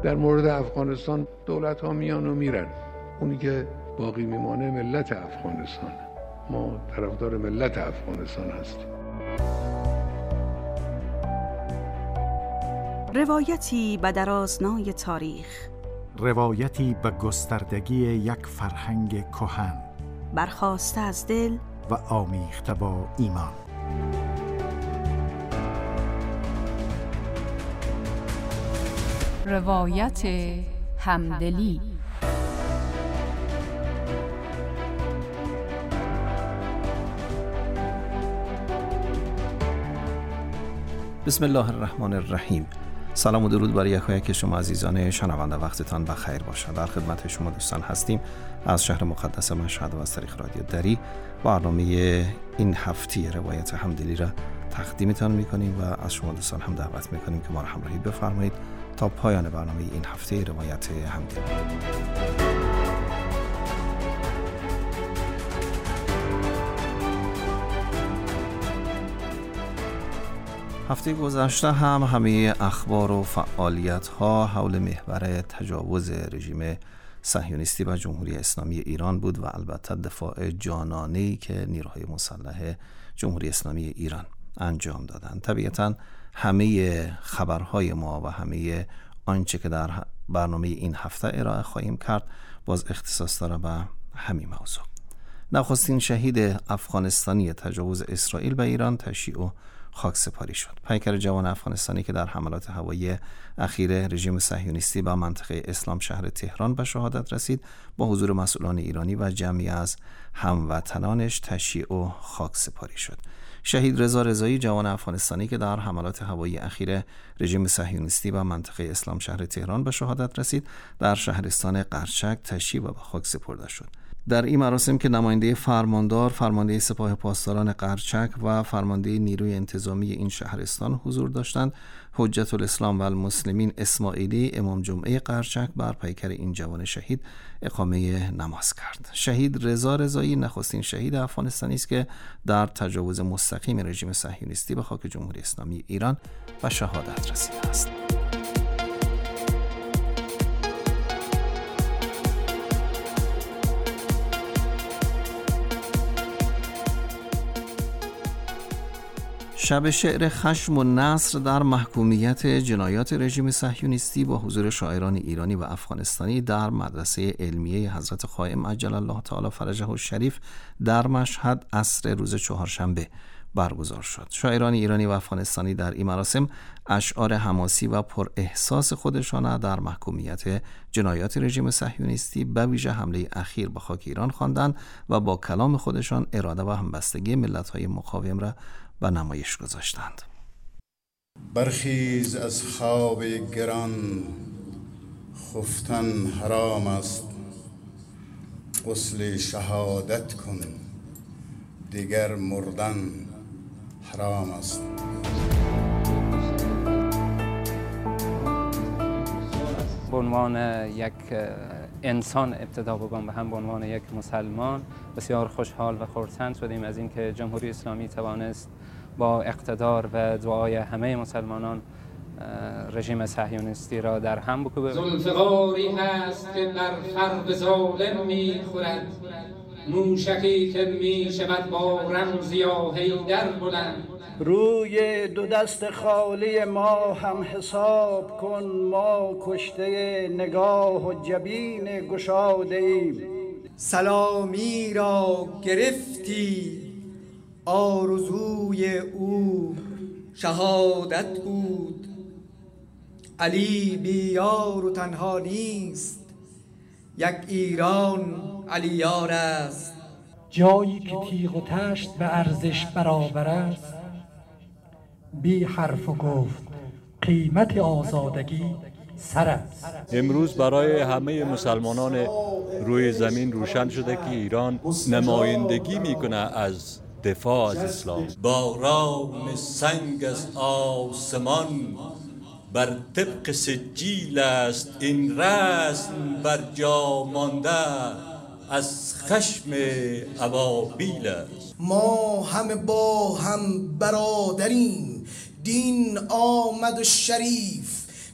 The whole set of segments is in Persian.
در مورد افغانستان دولت ها میان و میرن، اونی که باقی میمانه ملت افغانستان. ما طرفدار ملت افغانستان هستیم. روایتی به درازنای تاریخ، روایتی به گستردگی یک فرهنگ کهن، برخاسته از دل و آمیخته با ایمان. روایت همدلی. بسم الله الرحمن الرحیم. سلام و درود بر یکایک شما عزیزان شنونده، وقتتان بخیر باشد. در خدمت شما دوستان هستیم از شهر مقدس مشهد و از طریق رادیو دری. برنامه این هفته روایت همدلی را تقدیمتان میکنیم و از شما دوستان هم دعوت میکنیم که ما را همراهی بفرمایید تا پایان برنامه این هفته روایت همدلی. هفته گذشته هم همه اخبار و فعالیت ها حول محور تجاوز رژیم صهیونیستی و جمهوری اسلامی ایران بود و البته دفاع جانانه‌ای که نیروهای مسلح جمهوری اسلامی ایران انجام دادند. طبیعتاً همه خبرهای ما و همه آنچه که در برنامه این هفته ارائه خواهیم کرد باز اختصاص داره به همین موضوع. نخستین شهید افغانستانی تجاوز اسرائیل به ایران تشییع و خاکسپاری شد. پیکر جوان افغانستانی که در حملات هوایی اخیر رژیم صهیونیستی به منطقه اسلام شهر تهران به شهادت رسید، با حضور مسئولان ایرانی و جمعی از هموطنانش تشییع و خاکسپاری شد. شهید رضا رضایی جوان افغانستانی که در حملات هوایی اخیر رژیم صهیونیستی به منطقه اسلام شهر تهران به شهادت رسید، در شهرستان قرچک تشییع و به خاک سپرده شد. در این مراسم که نماینده فرمانده سپاه پاسداران قرچک و فرمانده نیروی انتظامی این شهرستان حضور داشتند، حجت الاسلام و المسلمین اسماعیلی امام جمعه قرچک بر پیکر این جوان شهید اقامه نماز کرد. شهید رضا رضایی نخستین شهید افغانستانی است که در تجاوز مستقیم رژیم صهیونیستی به خاک جمهوری اسلامی ایران به شهادت رسیده است. شب شعر خشم و نصر در محکومیت جنایات رژیم صهیونیستی با حضور شاعران ایرانی و افغانستانی در مدرسه علمیه حضرت قائم عجل الله تعالی فرجه الشریف در مشهد عصر روز چهارشنبه برگزار شد. شاعران ایرانی و افغانستانی در این مراسم اشعار حماسی و پر احساس خودشان در محکومیت جنایات رژیم صهیونیستی به ویژه حمله اخیر به خاک ایران خواندند و با کلام خودشان اراده و همبستگی ملت‌های مقاوم را به نمایش گذاشتند. برخیز از خواب گران، خفتن حرام است. غسل شهادت کن، دیگر مردن حرام است. به عنوان یک انسان ابتدا بگم و هم به عنوان یک مسلمان بسیار خوشحال و خرسند شدیم از اینکه جمهوری اسلامی توانست با اقتدار و دعای همه مسلمانان رژیم صهیونیستی را در هم بکوبه. ذوالفقاری هست که بر خرب ظالم میخورد، موشکی که میشود با رمز یا حیدر بلند. روی دو دست خالی ما هم حساب کن، ما کشته نگاه و جبین گشاده ایم. سلامی را گرفتی آرزوی او شهادت بود. علی بیار و تنها نیست، یک ایران علی یار است. جایی که تیغ و تشت به ارزش برابر است، بی حرف و گفت قیمت آزادگی سر است. امروز برای همه مسلمانان روی زمین روشن شده که ایران نمایندگی میکنه از دفاع از اسلام. باران سنگ از آسمان بر طبق سجیل است، این رسم بر جا مانده از خشم ابابیل است. ما همه با هم برادریم، دین آمد و شریف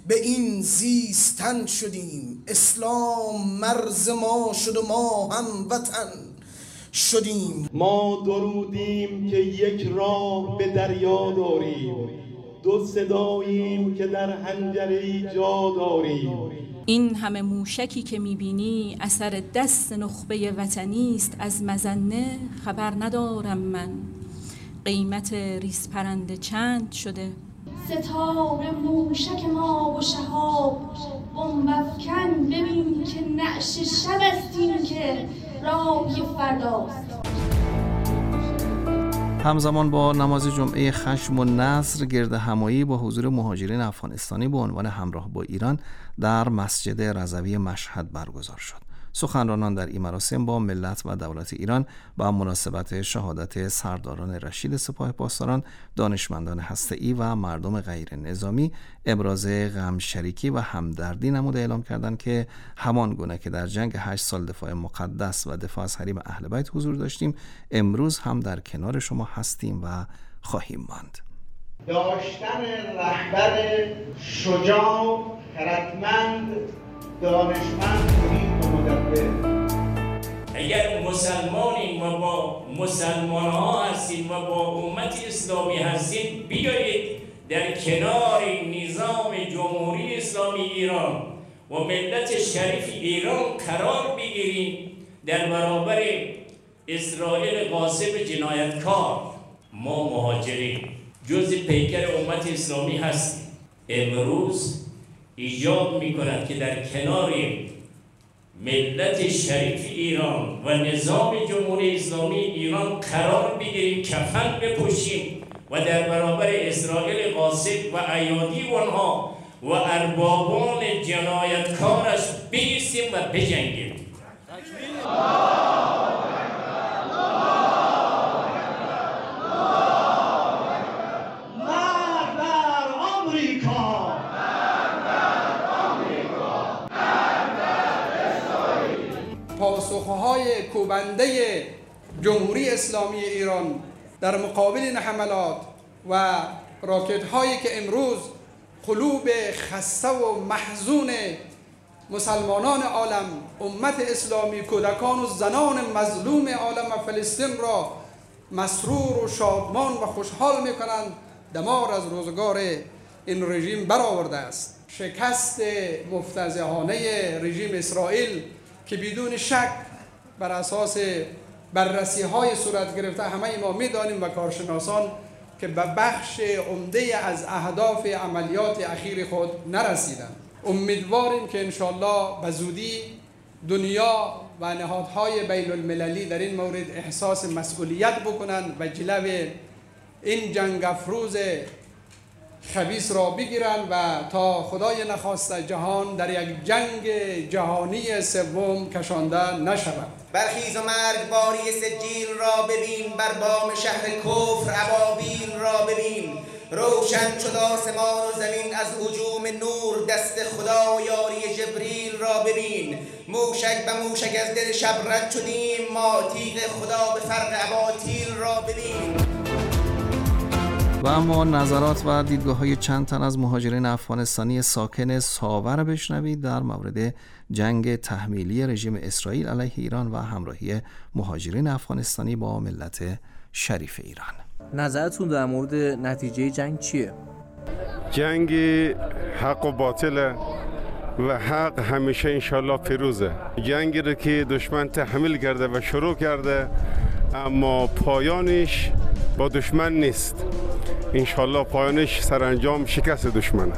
به این زیستن شدیم. اسلام مرز ما شد و ما هم وطن شدیم. ما درودیم که یک راه به دریا داریم، دو صداییم که در حنجره جا داریم. این همه موشکی که میبینی اثر دست نخبه وطنی است. از مظنه خبر ندارم من، قیمت ریز پرنده چند شده. ستاره موشک ما و شهاب بمب افکن، ببین که نعش شب استیم که راه فرداست. همزمان با نماز جمعه خشم و نصر گرد همایی با حضور مهاجرین افغانستانی به عنوان همراه با ایران در مسجد رضوی مشهد برگزار شد. سخنرانان در این مراسم با ملت و دولت ایران با مناسبت شهادت سرداران رشید سپاه پاسداران، دانشمندان هسته‌ای و مردم غیر نظامی ابراز غم شریکی و همدردی نموده اعلام کردند که همان گونه که در جنگ 8 سال دفاع مقدس و دفاع از حریم اهل بیت حضور داشتیم، امروز هم در کنار شما هستیم و خواهیم ماند. داشتن رهبر شجاع، خردمند، دانشمند و مدبر. اگر مسلمانیم و با مسلمان ها هستیم و با امت اسلامی هستیم، بیایید در کنار نظام جمهوری اسلامی ایران و ملت شریف ایران قرار بگیریم در برابر اسرائیل غاصب جنایتکار. ما مهاجرین جز پیکر امت اسلامی هستیم. امروز ایجاب می‌کند که در کنار ملت شریف ایران و نظام جمهوری اسلامی ایران قرار بگیریم، کفن بپوشیم و در برابر اسرائیل غاصب و ایادی آنها و اربابان جنایتکارش بایستیم و بجنگیم. پاسخهای کوبنده جمهوری اسلامی ایران در مقابل این حملات و راکت هایی که امروز قلوب خسته و محزون مسلمانان عالم، امت اسلامی، کودکان و زنان مظلوم عالم فلسطین را مسرور و شادمان و خوشحال میکنند، دمار از روزگار این رژیم برآورده است. شکست مفتضحانه رژیم اسرائیل که بدون شک بر اساس بررسی های صورت گرفته همه ما میدانیم و کارشناسان که به بخش عمده از اهداف عملیات اخیر خود نرسیدند. امیدواریم که انشالله به زودی دنیا و نهادهای بین المللی در این مورد احساس مسئولیت بکنند و جلوی این جنگ افروز خبیث را بگیرند و تا خدای نخواسته جهان در یک جنگ جهانی سوم کشانده نشود. برخیز و مرگباری سجیل را ببین، بر بام شهر کفر ابابیل را ببین. روشن شد آسمان و زمین از هجوم نور، دست خدا یاری جبریل را ببین. موشک به موشک از دل شب رد شدیم، ما تیغ خدا به فرق اباطیل را ببین. و اما نظرات و دیدگاه‌های چند تن از مهاجرین افغانستانی ساکن ساور بشنوید در مورد جنگ تحمیلی رژیم اسرائیل علیه ایران و همراهی مهاجرین افغانستانی با ملت شریف ایران. نظرتون در مورد نتیجه جنگ چیه؟ جنگ حق و باطله و حق همیشه انشالله پیروزه. جنگی رو که دشمن تحمیل کرده و شروع کرده، اما پایانش با دشمن نیست. انشالله پایانش سرانجام شکست دشمنه.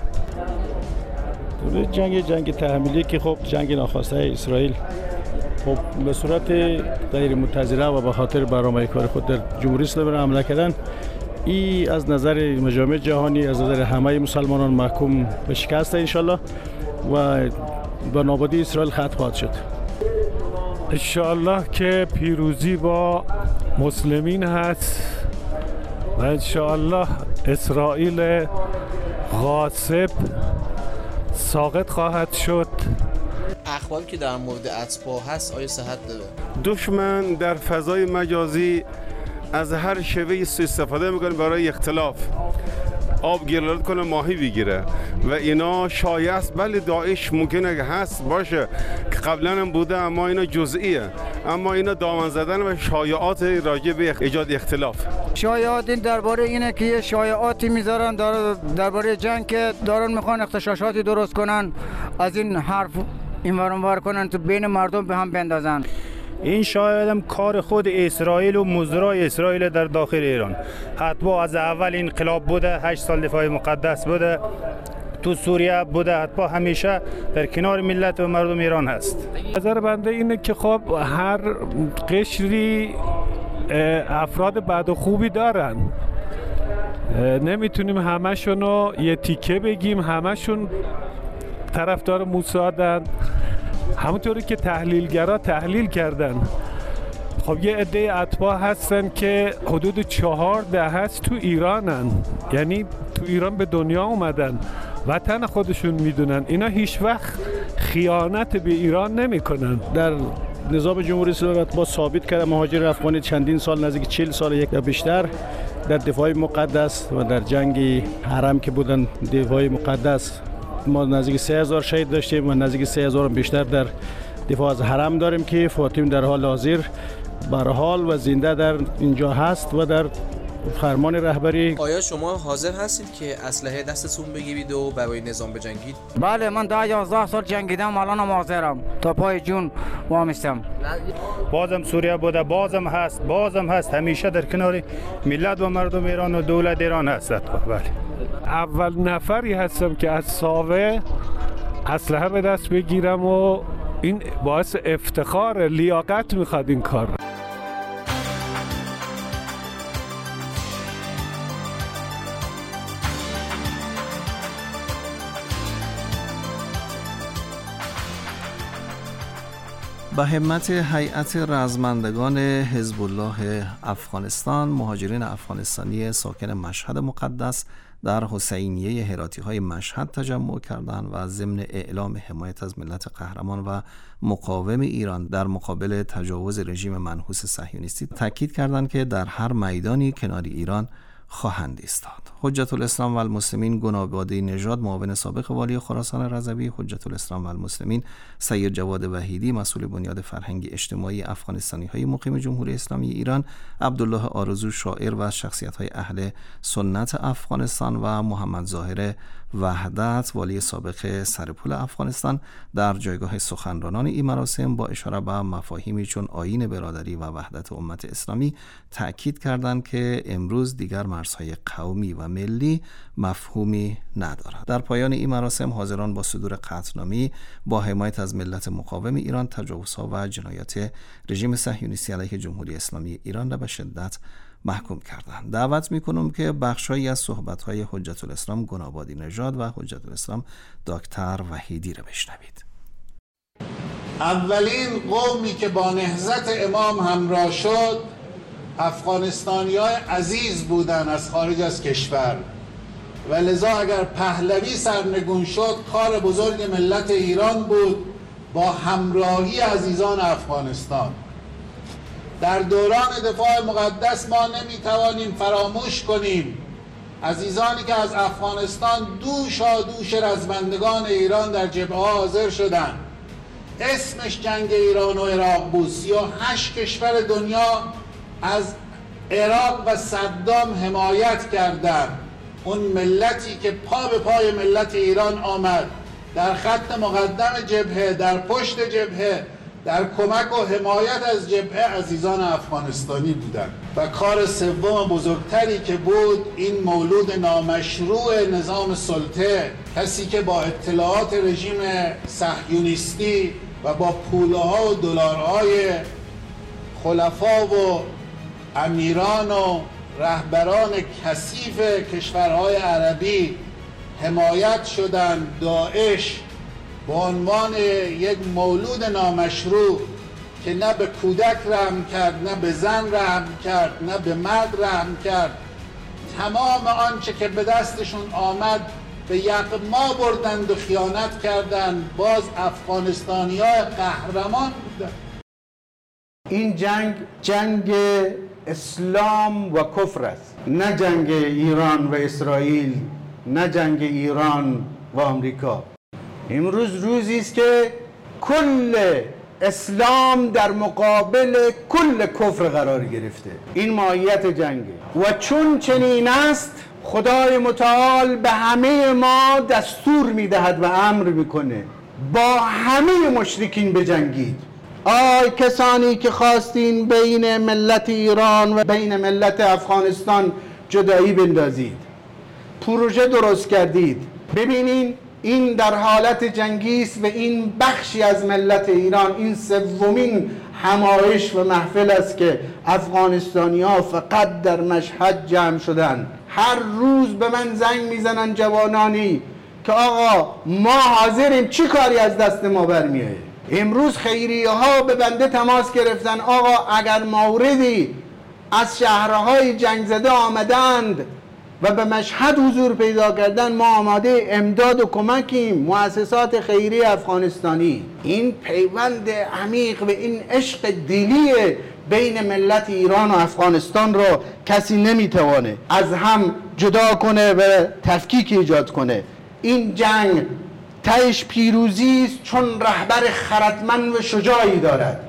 جنگ تحمیلی که خب جنگ ناخواسته اسرائیل خب به صورت غیر منتظره و به خاطر برنامه کار خود در جمهوری اسلامی را حمله کردن، این از نظر مجامع جهانی، از نظر همه مسلمانان محکوم به شکست انشالله و به نابودی اسرائیل ختم خواهد شد. انشالله که پیروزی با مسلمین هست و انشالله اسرائیل غاصب ساقط خواهد شد. اخباری که در مورد اتباع هست آیا صحت داره؟ دشمن در فضای مجازی از هر شیوه استفاده میکنه برای اختلاف. آب گیرلت کنه ماهی بگیره و اینا شایع است. بله داعش ممکنه هست باشه که قبلا هم بوده، اما اینا جزئیه، اما اینا دامن زدن و شایعات راجع به ایجاد اختلاف. شایعات درباره اینه که یه شایعاتی میذارن درباره جنگ که دارن میخوان اغتشاشاتی درست کنن، از این حرف اینور اونور کنن تو بین مردم به هم بندازن. این شاید هم کار خود اسرائیل و مزرای اسرائیل در داخل ایران. حتما از اول انقلاب بوده، 8 سال دفاع مقدس بوده، تو سوریه بوده، حتما همیشه در کنار ملت و مردم ایران هست. نظر بنده اینه که خب هر قشری افراد بد و خوبی دارن، نمیتونیم همشونو یه تیکه بگیم همشون طرفدار موسادن. همونطوری که تحلیلگرا تحلیل کردن، خب یه عده اتباع هستن که حدود 4 دهه هست تو ایرانن، یعنی تو ایران به دنیا اومدن، وطن خودشون میدونن، اینا هیچ وقت خیانت به ایران نمیکنن. در نظام جمهوری اسلامی با ثابت کرده مهاجر افغانی چندین سال، نزدیک 40 سال یک یا بیشتر در دفاع مقدس و در جنگ حرم که بودن دفاع مقدس، ما نزدیک 3000 شهید داشتیم و نزدیک 3000 بیشتر در دفاع از حرم داریم که فاطم در حال حاضر برحال و زنده در اینجا هست و در فرمان رهبری. آیا شما حاضر هستید که اسلحه دستتون بگیرید و برای نظام بجنگید؟ بله، من 10-11 سال جنگیدم، الانم حاضرم تا پای جون وامیستم. بازم سوریه بوده، بازم هست، همیشه در کنار ملت و مردم ایران و دولت ایران هست. بله، اول نفری هستم که از ساوه اسلحه به دست بگیرم و این باعث افتخار، لیاقت میخواد این کار. به همت هیئت رزمندگان حزب الله افغانستان، مهاجرین افغانستانی ساکن مشهد مقدس در حسینیه هراتی‌های مشهد تجمع کردند و ضمن اعلام حمایت از ملت قهرمان و مقاوم ایران در مقابل تجاوز رژیم منحوس صهیونیستی تاکید کردند که در هر میدانی کنار ایران خواهند ایستاد. حجت الاسلام و المسلمین گنابادی نژاد، معاون سابق والی خراسان رضوی، حجت الاسلام و المسلمین سید جواد وحیدی، مسئول بنیاد فرهنگی اجتماعی افغانستانی‌های مقیم جمهوری اسلامی ایران، عبدالله آرزو شاعر و شخصیت‌های اهل سنت افغانستان و محمد ظاهر وحدت، والی سابق سرپل افغانستان، در جایگاه سخنرانان این مراسم با اشاره به مفاهیمی چون آیین برادری و وحدت امت اسلامی تأکید کردند که امروز دیگر مرزهای قومی و ملی مفهومی ندارد. در پایان این مراسم حاضران با صدور قطعنامه‌ای با حمایت از ملت مقاوم ایران تجاوزها و جنایات رژیم صهیونیستی علیه جمهوری اسلامی ایران را به شدت محکوم کردند. دعوت میکنم که بخشایی از صحبت‌های حجت الاسلام گنابادی نژاد و حجت الاسلام دکتر وحیدی را بشنوید. اولین قومی که با نهضت امام همراه شد افغانستانی‌های عزیز بودند از خارج از کشور و لذا اگر پهلوی سرنگون شد کار بزرگ ملت ایران بود با همراهی عزیزان افغانستان. در دوران دفاع مقدس ما نمیتوانیم فراموش کنیم عزیزانی که از افغانستان دوش رزمندگان ایران در جبهه‌ها حاضر شدند. اسمش جنگ ایران و عراق بود. 38 کشور دنیا از عراق و صدام حمایت کردند. اون ملتی که پا به پای ملت ایران آمد، در خط مقدم جبهه، در پشت جبهه، در کمک و حمایت از جبهه عزیزان افغانستانی بودند. و کار سوم بزرگتری که بود این مولود نامشروع نظام سلطه، کسی که با اطلاعات رژیم صهیونیستی و با پوله‌ها و دلارهای خلفا و امیران و رهبران کثیف کشورهای عربی حمایت شدند. داعش به عنوان یک مولود نامشروع که نه به کودک رحم کرد، نه به زن رحم کرد، نه به مرد رحم کرد، تمام آنچه که به دستشون آمد به یغما بردند و خیانت کردند. باز افغانستانی‌ها قهرمان بودند. این جنگ اسلام و کفر است، نه جنگ ایران و اسرائیل، نه جنگ ایران و آمریکا. امروز روزی است که کل اسلام در مقابل کل کفر قرار گرفته. این ماهیت جنگه و چون چنین است خدای متعال به همه ما دستور میدهد و امر میکنه با همه مشرکین بجنگید. آی کسانی که خواستین بین ملت ایران و بین ملت افغانستان جدایی بندازید، پروژه درست کردید، ببینین این در حالت جنگی است و این بخشی از ملت ایران، این سومین همایش و محفل است که افغانستانی‌ها فقط در مشهد جمع شدن. هر روز به من زنگ میزنن جوانانی که آقا ما حاضریم، چی کاری از دست ما برمیاد. امروز خیریه ها به بنده تماس گرفتن، آقا اگر موردی از شهرهای جنگ زده آمدند و به مشهد حضور پیدا کردن، ما آماده امداد و کمکیم. مؤسسات خیریه افغانستانی. این پیوند عمیق و این عشق دلی بین ملت ایران و افغانستان رو کسی نمیتوانه از هم جدا کنه و تفکیک ایجاد کنه. این جنگ تهش پیروزی است چون رهبر خردمند و شجاعی دارد.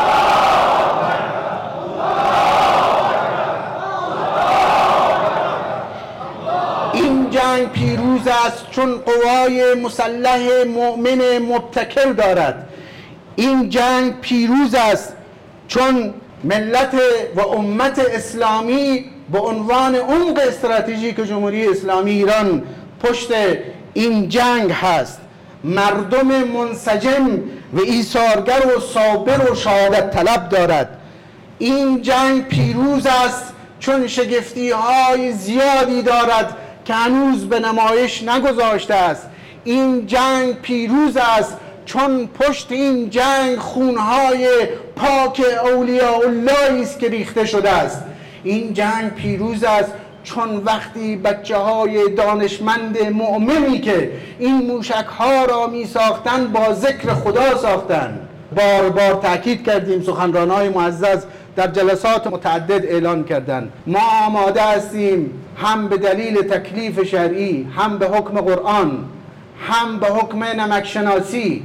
این جنگ پیروز است چون قوای مسلح مؤمن مبتکر دارد. این جنگ پیروز است چون ملت و امت اسلامی به عنوان عمق استراتژیک جمهوری اسلامی ایران پشت این جنگ هست. مردم منسجم و ایثارگر و صابر و شهادت طلب دارد. این جنگ پیروز است چون شگفتی های زیادی دارد که هنوز به نمایش نگذاشته است. این جنگ پیروز است چون پشت این جنگ خونهای پاک اولیاء الله است که ریخته شده است. این جنگ پیروز است چون وقتی بچه های دانشمند مؤمنی که این موشک ها را می ساختن با ذکر خدا ساختن. بار بار تاکید کردیم، سخنران های معزز در جلسات متعدد اعلان کردند ما آماده هستیم هم به دلیل تکلیف شرعی، هم به حکم قرآن، هم به حکم نمکشناسی،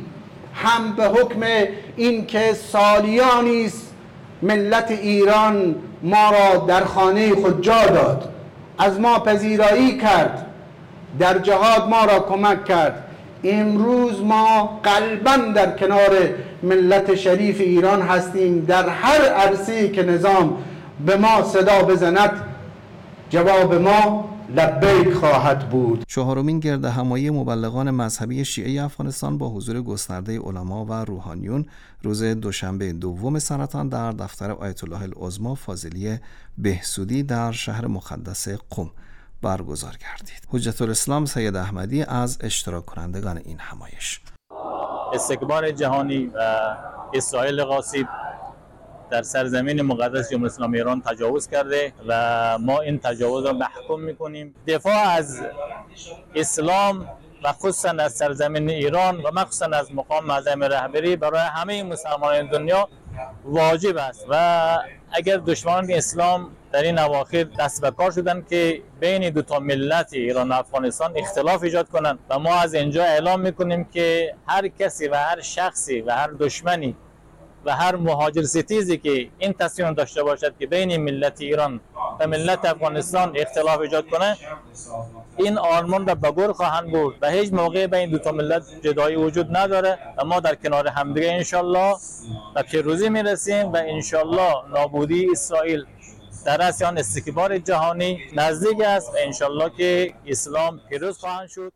هم به حکم این که سالیانی است ملت ایران ما را در خانه خود جا داد، از ما پذیرایی کرد، در جهاد ما را کمک کرد. امروز ما قلباً در کنار ملت شریف ایران هستیم. در هر عرصه‌ای که نظام به ما صدا بزند جواب ما لبیک خواهد بود. چهارمین گردهمایی مبلغان مذهبی شیعه افغانستان با حضور گسترده علما و روحانیون روز دوشنبه دوم سرطان در دفتر آیت الله العظمی فاضلیه بهسودی در شهر مقدس قم برگزار گردید. حجت الاسلام سید احمدی از اشتراک کنندگان این همایش: استکبار جهانی و اسرائیل غاصب در سرزمین مقدس جمهوری اسلامی ایران تجاوز کرده و ما این تجاوز را محکوم میکنیم. دفاع از اسلام و خصوصا از سرزمین ایران و مخصوصا از مقام معظم رهبری برای همه مسلمانان دنیا واجب است و اگر دشمنان اسلام در این اواخر دست به کار شدن که بین دو تا ملت ایران و افغانستان اختلاف ایجاد کنند و ما از اینجا اعلام میکنیم که هر کسی و هر شخصی و هر دشمنی و هر مهاجر ستیزی که این تصمیم داشته باشد که بین ملت ایران و ملت افغانستان اختلاف ایجاد کنه، این آرمان را به گور خواهند برد و هیچ موقع بین دو تا ملت جدایی وجود نداره و ما در کنار همدیگه انشالله به پیروزی میرسیم و انشالله نابودی اسرائیل در رأس آن استکبار جهانی نزدیک است و انشالله که اسلام پیروز خواهند شد.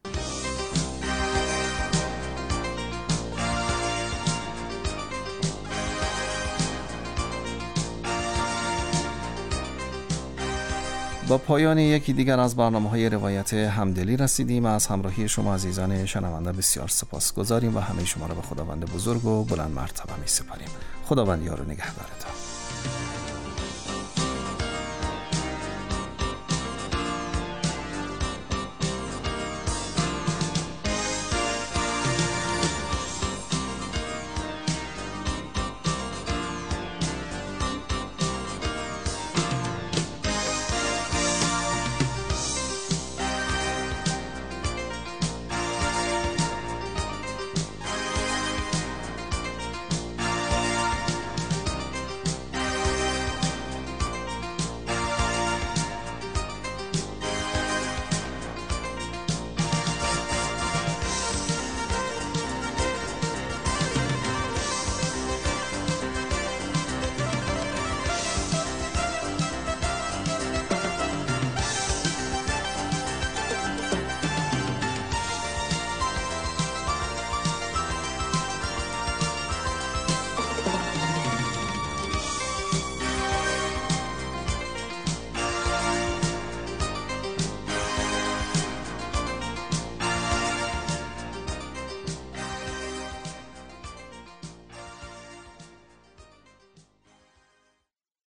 با پایان یکی دیگر از برنامه‌های روایت همدلی رسیدیم. از همراهی شما عزیزان شنونده بسیار سپاسگزاریم و همه شما را به خداوند بزرگ و بلند مرتبه می‌سپاریم. خداوند یار و نگهدارتان.